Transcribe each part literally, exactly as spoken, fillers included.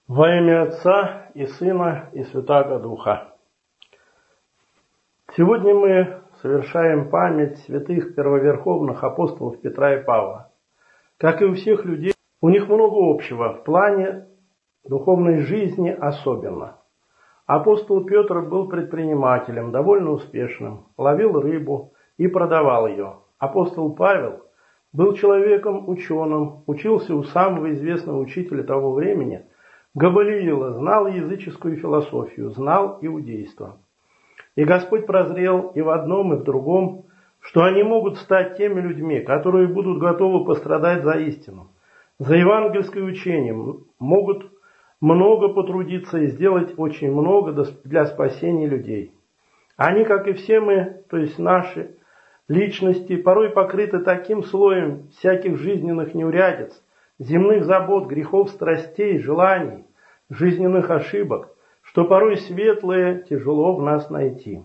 Во имя Отца и Сына и Святаго Духа. Сегодня мы совершаем память святых первоверховных апостолов Петра и Павла. Как и у всех людей, у них много общего, в плане духовной жизни особенно. Апостол Петр был предпринимателем, довольно успешным, ловил рыбу и продавал ее. Апостол Павел был человеком ученым, учился у самого известного учителя того времени, Гамалиила, знал языческую философию, знал иудейство. И Господь прозрел и в одном, и в другом, что они могут стать теми людьми, которые будут готовы пострадать за истину, за евангельское учение, могут много потрудиться и сделать очень много для спасения людей. Они, как и все мы, то есть наши личности, порой покрыты таким слоем всяких жизненных неурядиц, земных забот, грехов, страстей, желаний, жизненных ошибок, что порой светлое тяжело в нас найти.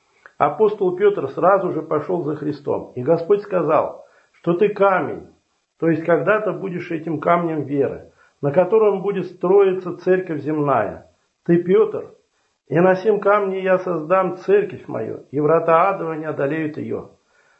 Апостол Петр сразу же пошел за Христом, и Господь сказал, что ты камень, то есть когда-то будешь этим камнем веры, на котором будет строиться церковь земная. Ты Петр, и на сем камне я создам церковь мою, и врата адова не одолеют ее.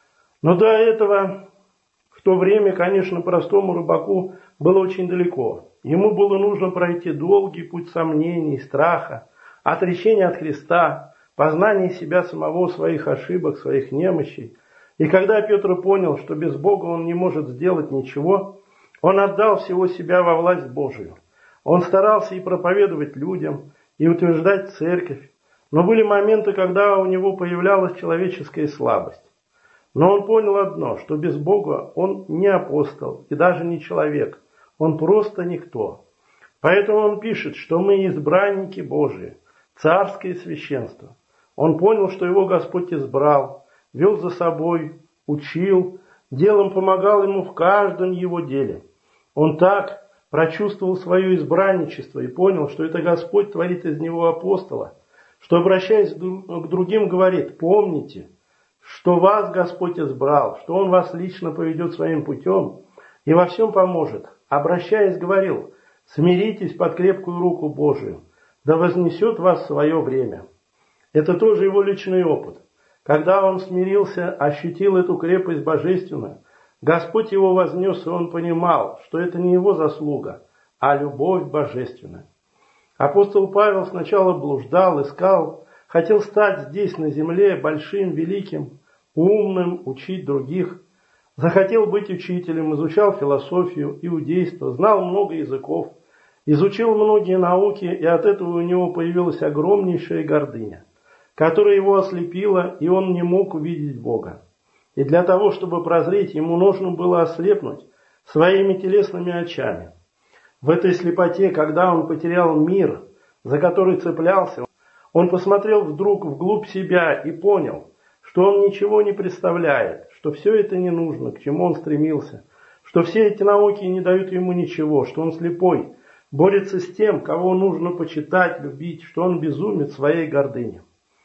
Но до этого в то время, конечно, простому рыбаку было очень далеко. Ему было нужно пройти долгий путь сомнений, страха, отречения от Христа, познания себя самого, своих ошибок, своих немощей. И когда Петр понял, что без Бога он не может сделать ничего, он отдал всего себя во власть Божию. Он старался и проповедовать людям, и утверждать церковь. Но были моменты, когда у него появлялась человеческая слабость. Но он понял одно, что без Бога он не апостол и даже не человек. Он просто никто. Поэтому он пишет, что мы избранники Божии, царское священство. Он понял, что его Господь избрал, вел за собой, учил, делом помогал ему в каждом его деле. Он так прочувствовал свое избранничество и понял, что это Господь творит из него апостола, что, обращаясь к другим, говорит: помните, что вас Господь избрал, что Он вас лично поведет своим путем и во всем поможет. Обращаясь, говорил: смиритесь под крепкую руку Божию, да вознесет вас свое время. Это тоже его личный опыт. Когда он смирился, ощутил эту крепость божественную, Господь его вознес, и он понимал, что это не его заслуга, а любовь божественная. Апостол Павел сначала блуждал, искал, хотел стать здесь на земле большим, великим, умным, учить других. Захотел быть учителем, изучал философию, иудейство, знал много языков, изучил многие науки, и от этого у него появилась огромнейшая гордыня, которая его ослепила, и он не мог увидеть Бога. И для того, чтобы прозреть, ему нужно было ослепнуть своими телесными очами. В этой слепоте, когда он потерял мир, за который цеплялся, он посмотрел вдруг вглубь себя и понял, что он ничего не представляет, что все это не нужно, к чему он стремился, что все эти науки не дают ему ничего, что он слепой, борется с тем, кого нужно почитать, любить, что он безумец своей гордыни.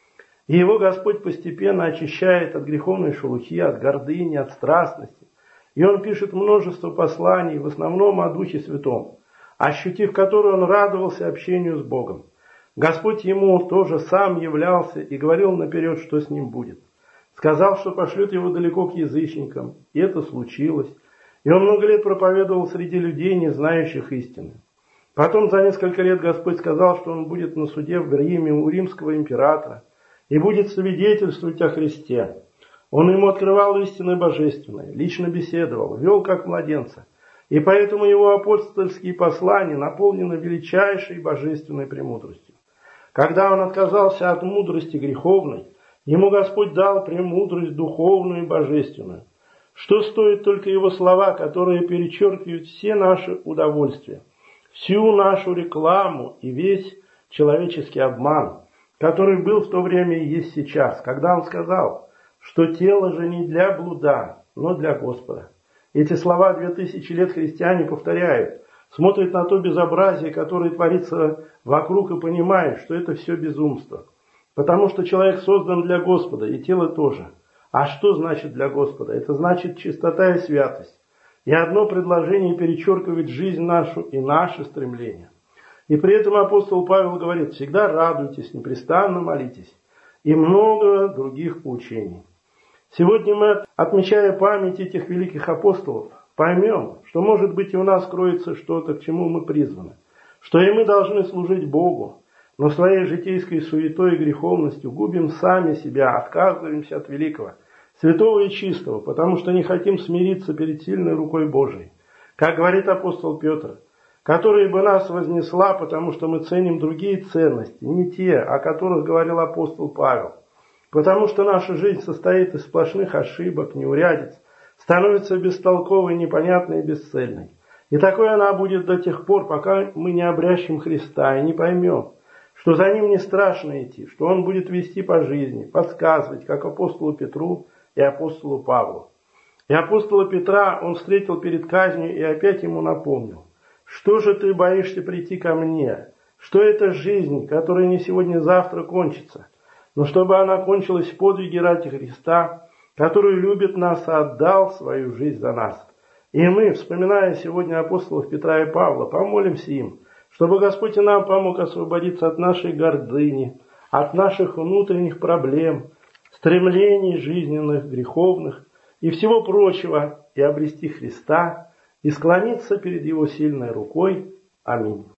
И его Господь постепенно очищает от греховной шелухи, от гордыни, от страстности. И он пишет множество посланий, в основном о Духе Святом, ощутив который он радовался общению с Богом. Господь ему тоже сам являлся и говорил наперед, что с ним будет. Сказал, что пошлет его далеко к язычникам, и это случилось. И он много лет проповедовал среди людей, не знающих истины. Потом за несколько лет Господь сказал, что он будет на суде в Риме у римского императора и будет свидетельствовать о Христе. Он ему открывал истины божественные, лично беседовал, вел как младенца. И поэтому его апостольские послания наполнены величайшей божественной премудростью. Когда он отказался от мудрости греховной, ему Господь дал премудрость духовную и божественную. Что стоит только его слова, которые перечеркивают все наши удовольствия, всю нашу рекламу и весь человеческий обман, который был в то время и есть сейчас, когда он сказал, что тело же не для блуда, но для Господа. Эти слова две тысячи лет христиане повторяют, смотрят на то безобразие, которое творится вокруг, и понимают, что это все безумство. Потому что человек создан для Господа, и тело тоже. А что значит для Господа? Это значит чистота и святость. И одно предложение перечеркивает жизнь нашу и наши стремления. И при этом апостол Павел говорит: всегда радуйтесь, непрестанно молитесь. И много других поучений. Сегодня мы, отмечая память этих великих апостолов, поймем, что, может быть, и у нас кроется что-то, к чему мы призваны, что и мы должны служить Богу, но своей житейской суетой и греховностью губим сами себя, отказываемся от великого, святого и чистого, потому что не хотим смириться перед сильной рукой Божией. Как говорит апостол Петр, которая бы нас вознесла, потому что мы ценим другие ценности, не те, о которых говорил апостол Павел. Потому что наша жизнь состоит из сплошных ошибок, неурядиц, становится бестолковой, непонятной и бесцельной. И такой она будет до тех пор, пока мы не обрящем Христа и не поймем, что за Ним не страшно идти, что Он будет вести по жизни, подсказывать, как апостолу Петру и апостолу Павлу. И апостола Петра Он встретил перед казнью и опять ему напомнил: что же ты боишься прийти ко мне? Что это жизнь, которая не сегодня-завтра кончится, но чтобы она кончилась в подвиге ради Христа, который любит нас и отдал свою жизнь за нас. И мы, вспоминая сегодня апостолов Петра и Павла, помолимся им, чтобы Господь и нам помог освободиться от нашей гордыни, от наших внутренних проблем, стремлений жизненных, греховных и всего прочего, и обрести Христа, и склониться перед Его сильной рукой. Аминь.